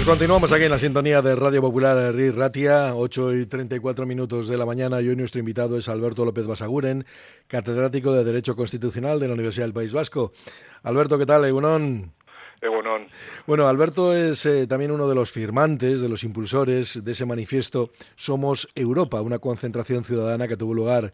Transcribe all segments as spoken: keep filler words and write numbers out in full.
Continuamos aquí en la sintonía de Radio Popular Herri Ratia, ocho y treinta y cuatro minutos de la mañana, y hoy nuestro invitado es Alberto López Basaguren, catedrático de Derecho Constitucional de la Universidad del País Vasco. Alberto, ¿qué tal? Egunon. Egunon. Bueno, Alberto es eh, también uno de los firmantes, de los impulsores de ese manifiesto Somos Europa, una concentración ciudadana que tuvo lugar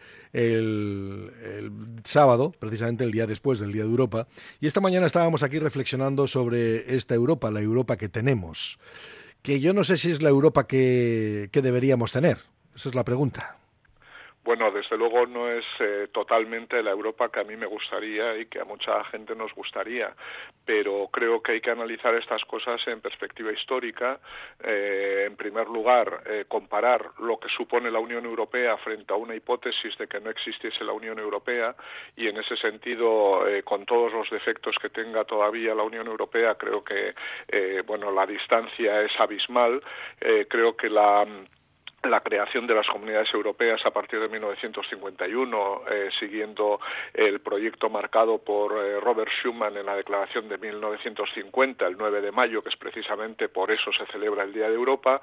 el, el sábado, precisamente el día después del Día de Europa. Y esta mañana estábamos aquí reflexionando sobre esta Europa, la Europa que tenemos, que yo no sé si es la Europa que, que deberíamos tener. Esa es la pregunta. Bueno, desde luego no es eh, totalmente la Europa que a mí me gustaría y que a mucha gente nos gustaría, pero creo que hay que analizar estas cosas en perspectiva histórica. Eh, en primer lugar, eh, comparar lo que supone la Unión Europea frente a una hipótesis de que no existiese la Unión Europea, y en ese sentido, eh, con todos los defectos que tenga todavía la Unión Europea, creo que eh, bueno, la distancia es abismal. Eh, creo que la La creación de las comunidades europeas a partir de mil novecientos cincuenta y uno, eh, siguiendo el proyecto marcado por eh, Robert Schuman en la Declaración de mil novecientos cincuenta, el nueve de mayo, que es precisamente por eso se celebra el Día de Europa,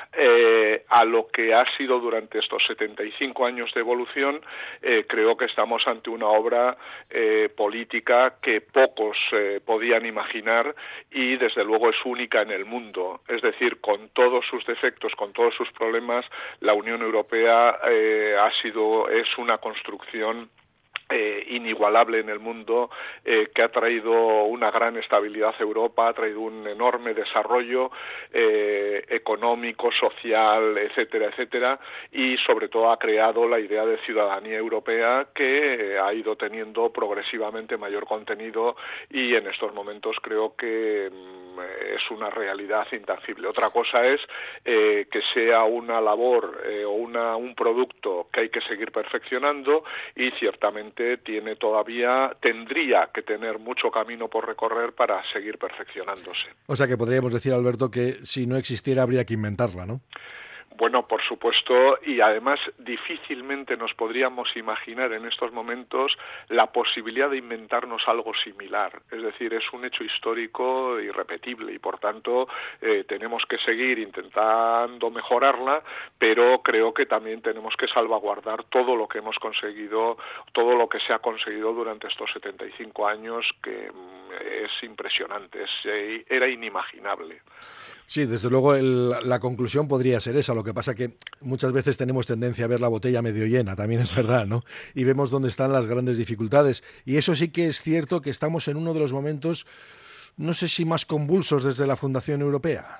eh, a lo que ha sido durante estos setenta y cinco años de evolución, eh, creo que estamos ante una obra eh, política que pocos eh, podían imaginar y desde luego es única en el mundo. Es decir, con todos sus defectos, con todos sus problemas, la Unión Europea eh, ha sido, es una construcción Eh, inigualable en el mundo, eh, que ha traído una gran estabilidad a Europa, ha traído un enorme desarrollo eh, económico, social, etcétera, etcétera, y sobre todo ha creado la idea de ciudadanía europea que eh, ha ido teniendo progresivamente mayor contenido y en estos momentos creo que mm, es una realidad intangible. Otra cosa es eh, que sea una labor eh, o una, un producto que hay que seguir perfeccionando y ciertamente tiene todavía, tendría que tener mucho camino por recorrer para seguir perfeccionándose. O sea que podríamos decir, Alberto, que si no existiera habría que inventarla, ¿no? Bueno, por supuesto, y además difícilmente nos podríamos imaginar en estos momentos la posibilidad de inventarnos algo similar. Es decir, es un hecho histórico irrepetible y por tanto eh, tenemos que seguir intentando mejorarla, pero creo que también tenemos que salvaguardar todo lo que hemos conseguido, todo lo que se ha conseguido durante estos setenta y cinco años, que mm, es impresionante, es, eh, era inimaginable. Sí, desde luego el, la conclusión podría ser esa. Lo que pasa que muchas veces tenemos tendencia a ver la botella medio llena, también es verdad, ¿no? Y vemos dónde están las grandes dificultades. Y eso sí que es cierto que estamos en uno de los momentos, no sé si más convulsos desde la Fundación Europea.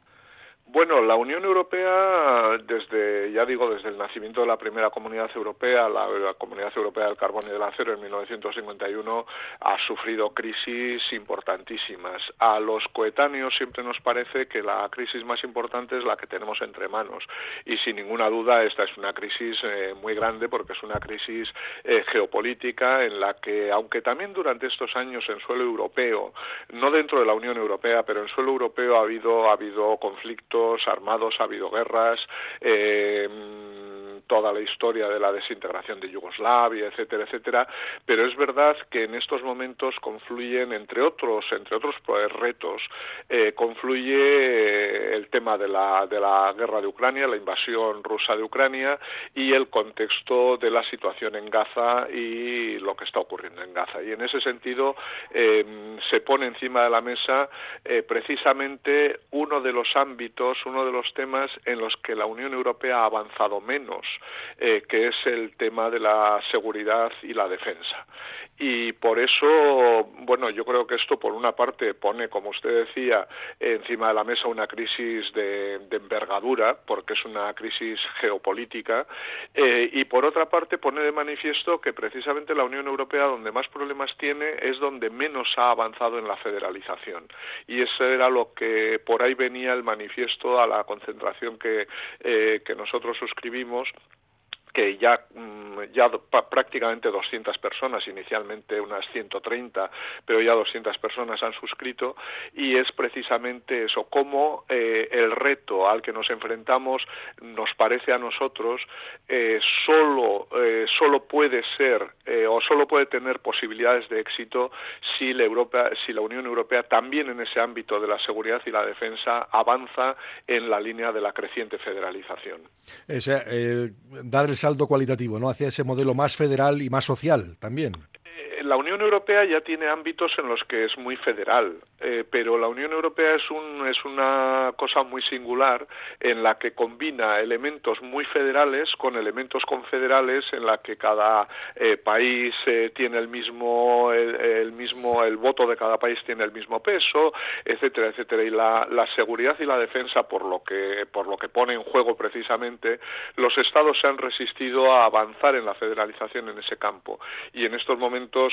Bueno, la Unión Europea, desde, ya digo, desde el nacimiento de la primera Comunidad Europea, la, la Comunidad Europea del Carbón y del Acero en mil novecientos cincuenta y uno, ha sufrido crisis importantísimas. A los coetáneos siempre nos parece que la crisis más importante es la que tenemos entre manos y sin ninguna duda esta es una crisis eh, muy grande porque es una crisis eh, geopolítica en la que, aunque también durante estos años en suelo europeo, no dentro de la Unión Europea, pero en suelo europeo ha habido, ha habido conflictos armados, ha habido guerras, eh, toda la historia de la desintegración de Yugoslavia, etcétera, etcétera, pero es verdad que en estos momentos confluyen, entre otros, entre otros pues, retos, eh, confluye eh, el tema de la, de la guerra de Ucrania, la invasión rusa de Ucrania y el contexto de la situación en Gaza y lo que está ocurriendo en Gaza. Y en ese sentido eh, se pone encima de la mesa eh, precisamente uno de los ámbitos, uno de los temas en los que la Unión Europea ha avanzado menos, Eh, que es el tema de la seguridad y la defensa. Y por eso, bueno, yo creo que esto por una parte pone, como usted decía, encima de la mesa una crisis de, de envergadura, porque es una crisis geopolítica, eh, y por otra parte pone de manifiesto que precisamente la Unión Europea donde más problemas tiene es donde menos ha avanzado en la federalización. Y eso era lo que por ahí venía el manifiesto a la concentración que, eh, que nosotros suscribimos, que ya, ya prácticamente doscientas personas, inicialmente unas ciento treinta, pero ya doscientas personas han suscrito, y es precisamente eso, cómo eh, el reto al que nos enfrentamos nos parece a nosotros eh, solo, eh, solo puede ser eh, o solo puede tener posibilidades de éxito si la, Europa, si la Unión Europea también en ese ámbito de la seguridad y la defensa avanza en la línea de la creciente federalización. O sea, eh, dar el salto cualitativo, ¿no?, hacia ese modelo más federal y más social también. La Unión Europea ya tiene ámbitos en los que es muy federal, eh, pero la Unión Europea es, un, es una cosa muy singular en la que combina elementos muy federales con elementos confederales, en la que cada eh, país eh, tiene el mismo, el, el mismo, el voto de cada país tiene el mismo peso, etcétera, etcétera. Y la, la seguridad y la defensa, por lo que, por lo que pone en juego precisamente, los Estados se han resistido a avanzar en la federalización en ese campo. Y en estos momentos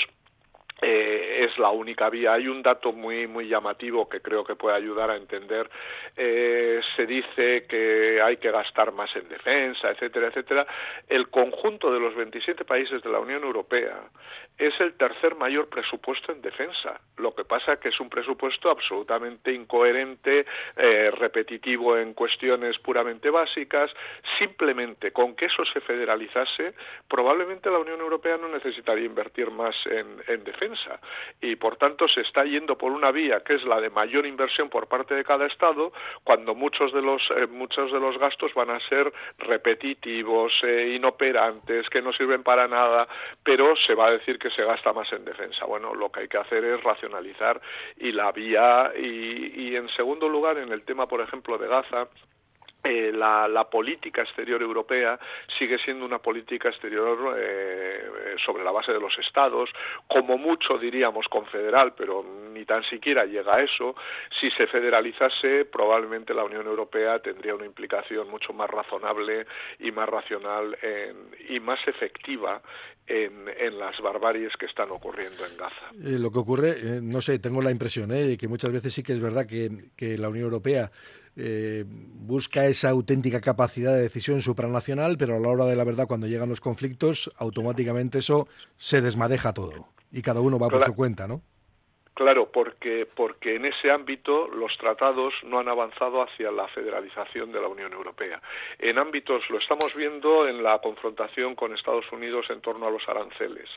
Eh, es la única vía. Hay un dato muy muy llamativo que creo que puede ayudar a entender. Eh, se dice que hay que gastar más en defensa, etcétera, etcétera. El conjunto de los veintisiete países de la Unión Europea es el tercer mayor presupuesto en defensa. Lo que pasa es que es un presupuesto absolutamente incoherente, eh, repetitivo en cuestiones puramente básicas. Simplemente con que eso se federalizase, probablemente la Unión Europea no necesitaría invertir más en, en defensa. Y por tanto se está yendo por una vía que es la de mayor inversión por parte de cada Estado, cuando muchos de los eh, muchos de los gastos van a ser repetitivos, eh, inoperantes, que no sirven para nada, pero se va a decir que se gasta más en defensa. Bueno, lo que hay que hacer es racionalizar, y la vía y, y en segundo lugar, en el tema, por ejemplo, de Gaza, Eh, la, la política exterior europea sigue siendo una política exterior eh, sobre la base de los Estados, como mucho diríamos confederal, pero ni tan siquiera llega a eso. Si se federalizase, probablemente la Unión Europea tendría una implicación mucho más razonable y más racional en, y más efectiva en, en las barbaries que están ocurriendo en Gaza. Eh, lo que ocurre, eh, no sé, tengo la impresión eh, que muchas veces sí que es verdad que, que la Unión Europea Eh, busca esa auténtica capacidad de decisión supranacional, pero a la hora de la verdad, cuando llegan los conflictos, automáticamente eso se desmadeja todo y cada uno va por Claro. su cuenta, ¿no? Claro, porque, porque en ese ámbito los tratados no han avanzado hacia la federalización de la Unión Europea. En ámbitos, lo estamos viendo en la confrontación con Estados Unidos en torno a los aranceles.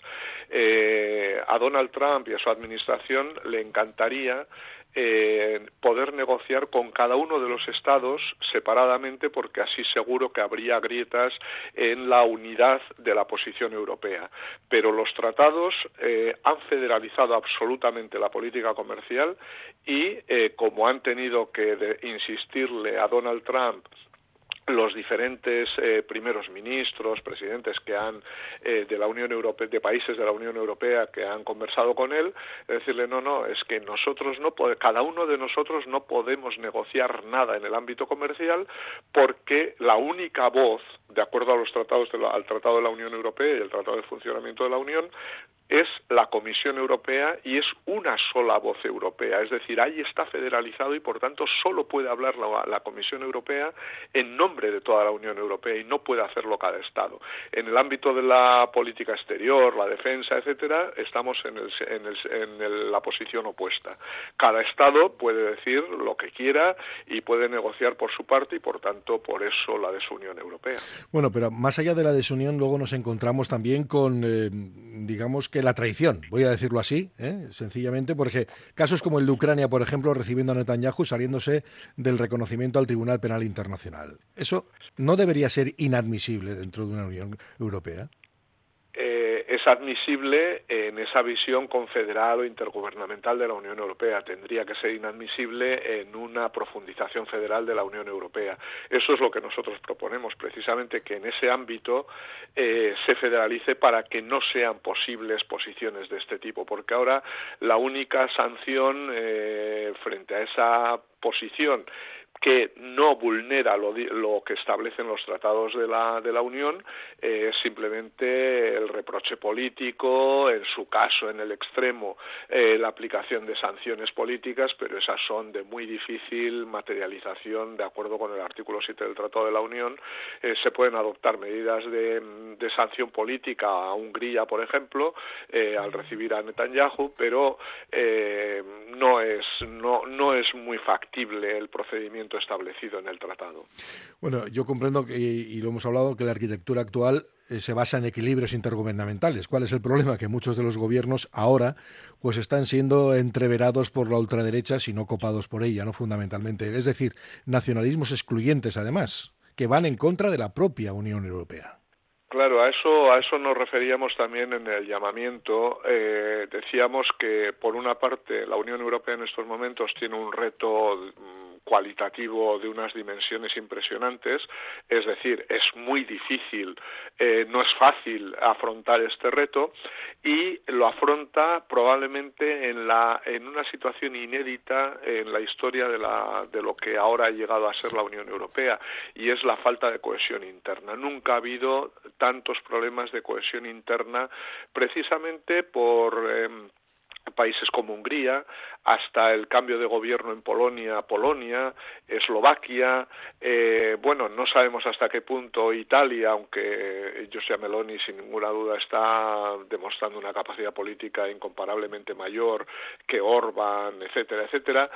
Eh, a Donald Trump y a su administración le encantaría Eh, poder negociar con cada uno de los estados separadamente, porque así seguro que habría grietas en la unidad de la posición europea. Pero los tratados eh, han federalizado absolutamente la política comercial y eh, como han tenido que de, insistirle a Donald Trump los diferentes eh, primeros ministros, presidentes que han eh, de la Unión Europea, de países de la Unión Europea que han conversado con él, decirle no, no, es que nosotros no podemos, cada uno de nosotros no podemos negociar nada en el ámbito comercial, porque la única voz, de acuerdo a los tratados de la, al Tratado de la Unión Europea y el Tratado de Funcionamiento de la Unión, es la Comisión Europea, y es una sola voz europea, es decir, ahí está federalizado y por tanto solo puede hablar la, la Comisión Europea en nombre de toda la Unión Europea y no puede hacerlo cada Estado. En el ámbito de la política exterior, la defensa, etcétera, estamos en, el, en, el, en el, la posición opuesta. Cada Estado puede decir lo que quiera y puede negociar por su parte, y por tanto por eso la desunión europea. Bueno, pero más allá de la desunión, luego nos encontramos también con, eh, digamos que la traición, voy a decirlo así, ¿eh? sencillamente, porque casos como el de Ucrania, por ejemplo, recibiendo a Netanyahu saliéndose del reconocimiento al Tribunal Penal Internacional. ¿Eso no debería ser inadmisible dentro de una Unión Europea? Eh, es admisible en esa visión confederal o intergubernamental de la Unión Europea. Tendría que ser inadmisible en una profundización federal de la Unión Europea. Eso es lo que nosotros proponemos, precisamente que en ese ámbito eh, se federalice para que no sean posibles posiciones de este tipo, porque ahora la única sanción eh, frente a esa posición, que no vulnera lo, lo que establecen los tratados de la, de la Unión, es eh, simplemente el reproche político, en su caso, en el extremo, eh, la aplicación de sanciones políticas, pero esas son de muy difícil materialización de acuerdo con el artículo siete del Tratado de la Unión. Eh, se pueden adoptar medidas de, de sanción política a Hungría, por ejemplo, eh, al recibir a Netanyahu, pero eh, no es, no, no es muy factible el procedimiento establecido en el tratado. Bueno, yo comprendo que, y lo hemos hablado, que la arquitectura actual eh, se basa en equilibrios intergubernamentales. ¿Cuál es el problema? Que muchos de los gobiernos ahora pues están siendo entreverados por la ultraderecha, si no copados por ella, no fundamentalmente. Es decir, nacionalismos excluyentes, además, que van en contra de la propia Unión Europea. Claro, a eso a eso nos referíamos también en el llamamiento. Eh, decíamos que, por una parte, la Unión Europea en estos momentos tiene un reto cualitativo de unas dimensiones impresionantes, es decir, es muy difícil, eh, no es fácil afrontar este reto, y lo afronta probablemente en la en una situación inédita en la historia de la de lo que ahora ha llegado a ser la Unión Europea, y es la falta de cohesión interna. Nunca ha habido tantos problemas de cohesión interna, precisamente por eh, países como Hungría, hasta el cambio de gobierno en Polonia, Polonia, Eslovaquia, eh, bueno, no sabemos hasta qué punto Italia, aunque Giorgia Meloni sin ninguna duda está demostrando una capacidad política incomparablemente mayor que Orbán, etcétera, etcétera,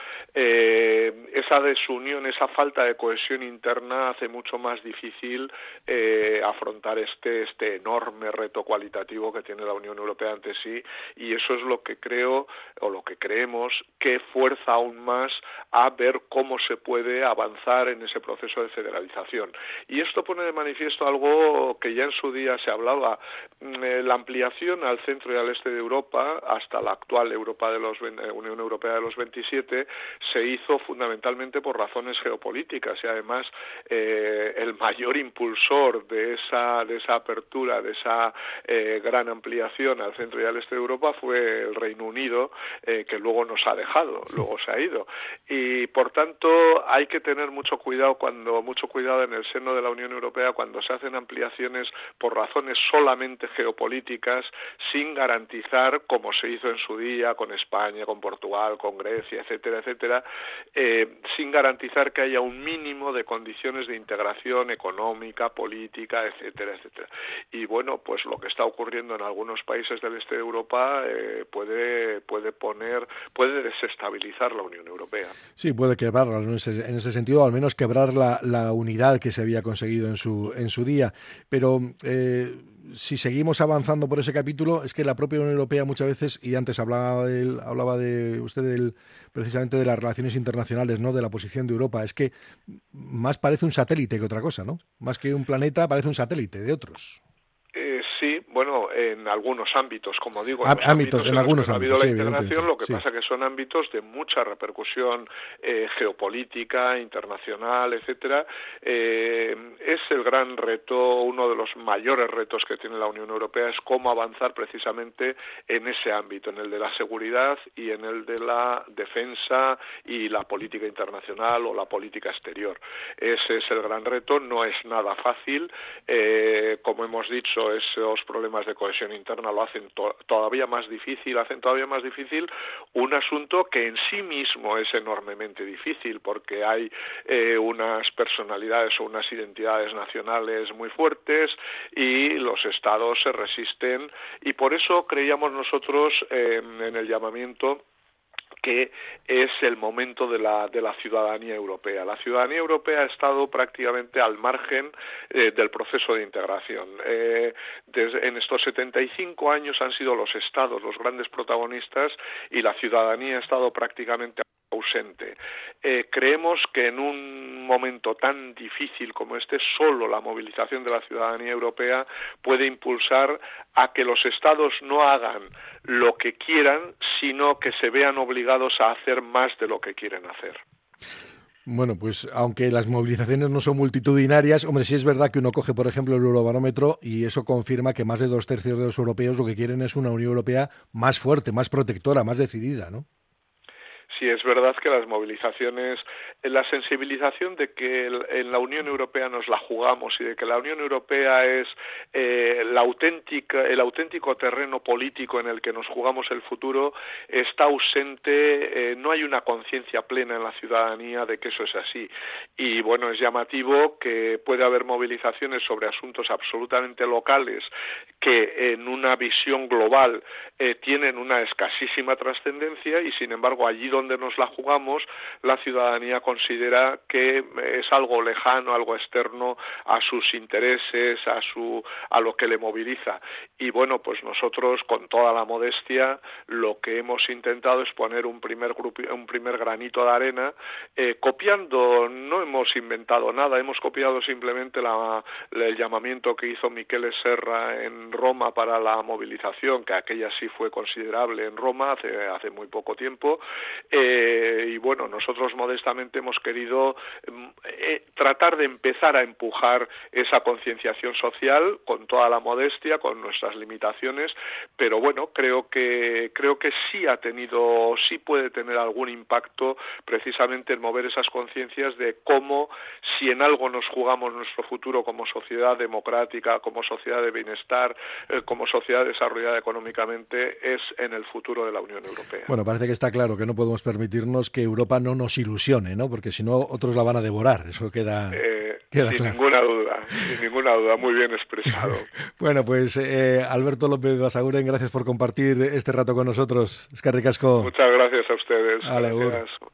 eh, esa desunión, esa falta de cohesión interna hace mucho más difícil eh, afrontar este, este enorme reto cualitativo que tiene la Unión Europea ante sí, y eso es lo que creo, o lo que creemos, que fuerza aún más a ver cómo se puede avanzar en ese proceso de federalización. Y esto pone de manifiesto algo que ya en su día se hablaba, la ampliación al centro y al este de Europa, hasta la actual Europa de los Unión Europea de los veintisiete, se hizo fundamentalmente por razones geopolíticas, y además eh, el mayor impulsor de esa, de esa apertura, de esa eh, gran ampliación al centro y al este de Europa fue el Reino Unido, eh, que luego nos ha dejado, luego se ha ido, y por tanto hay que tener mucho cuidado cuando mucho cuidado en el seno de la Unión Europea cuando se hacen ampliaciones por razones solamente geopolíticas, sin garantizar, como se hizo en su día con España, con Portugal, con Grecia, etcétera, etcétera, eh, sin garantizar que haya un mínimo de condiciones de integración económica, política, etcétera, etcétera. Y bueno, pues lo que está ocurriendo en algunos países del este de Europa eh, puede puede poner puede desestabilizar la Unión Europea. Sí, puede quebrarla en ese, en ese sentido, al menos quebrar la, la unidad que se había conseguido en su en su día. Pero eh, si seguimos avanzando por ese capítulo, es que la propia Unión Europea muchas veces, y antes hablaba de, hablaba de usted del, precisamente de las relaciones internacionales, ¿no?, de la posición de Europa, es que más parece un satélite que otra cosa, ¿no? Más que un planeta, parece un satélite de otros. Eh, sí, bueno, en algunos ámbitos, como digo, en, ámbitos, ámbitos, en, en algunos ha habido ámbitos, la integración, lo que sí. pasa que son ámbitos de mucha repercusión eh, geopolítica, internacional, etcétera. Eh, es el gran reto, uno de los mayores retos que tiene la Unión Europea, es cómo avanzar precisamente en ese ámbito, en el de la seguridad y en el de la defensa y la política internacional o la política exterior. Ese es el gran reto, no es nada fácil, eh, como hemos dicho, esos problemas de cohesión interna lo hacen to- todavía más difícil, hacen todavía más difícil un asunto que en sí mismo es enormemente difícil, porque hay eh, unas personalidades o unas identidades nacionales muy fuertes y los estados se resisten, y por eso creíamos nosotros eh, en el llamamiento que es el momento de la de la ciudadanía europea. La ciudadanía europea ha estado prácticamente al margen eh, del proceso de integración. Eh, desde, en estos setenta y cinco años han sido los estados los grandes protagonistas y la ciudadanía ha estado prácticamente ausente. Eh, creemos que en un momento tan difícil como este, solo la movilización de la ciudadanía europea puede impulsar a que los estados no hagan lo que quieran, sino que se vean obligados a hacer más de lo que quieren hacer. Bueno, pues aunque las movilizaciones no son multitudinarias, hombre, sí es verdad que uno coge, por ejemplo, el Eurobarómetro y eso confirma que más de dos tercios de los europeos lo que quieren es una Unión Europea más fuerte, más protectora, más decidida, ¿no? sí es verdad que las movilizaciones, la sensibilización de que en la Unión Europea nos la jugamos y de que la Unión Europea es eh, la auténtica, el auténtico terreno político en el que nos jugamos el futuro, está ausente, eh, no hay una conciencia plena en la ciudadanía de que eso es así. Y bueno, es llamativo que puede haber movilizaciones sobre asuntos absolutamente locales que en una visión global eh, tienen una escasísima trascendencia y sin embargo allí donde nos la jugamos la ciudadanía considera que es algo lejano, algo externo a sus intereses, a su a lo que le moviliza. Y bueno, pues nosotros con toda la modestia lo que hemos intentado es poner un primer grupo, un primer granito de arena, eh, copiando, no hemos inventado nada, hemos copiado simplemente la, el llamamiento que hizo Michele Serra en Roma para la movilización, que aquella sí fue considerable en Roma hace, hace muy poco tiempo, eh, y bueno, nosotros modestamente hemos querido eh, tratar de empezar a empujar esa concienciación social con toda la modestia, con nuestras limitaciones, pero bueno, creo que creo que sí ha tenido, sí puede tener algún impacto precisamente en mover esas conciencias de cómo, si en algo nos jugamos nuestro futuro como sociedad democrática, como sociedad de bienestar, eh, como sociedad desarrollada económicamente, es en el futuro de la Unión Europea. Bueno, parece que está claro que no podemos permitirnos que Europa no nos ilusione, ¿no? Porque si no, otros la van a devorar, eso queda... Eh, Queda sin claro. ninguna duda, sin ninguna duda, muy bien expresado. Bueno, pues eh, Alberto López Basaguren, gracias por compartir este rato con nosotros. Eskerrik asko. Muchas gracias a ustedes. Vale, gracias.